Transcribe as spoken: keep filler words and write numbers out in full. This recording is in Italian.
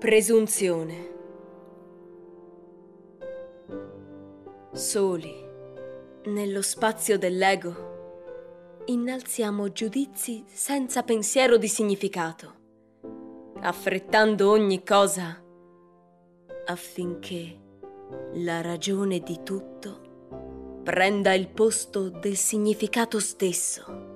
Presunzione. Soli, nello spazio dell'ego, innalziamo giudizi senza pensiero di significato, affrettando ogni cosa affinché la ragione di tutto prenda il posto del significato stesso.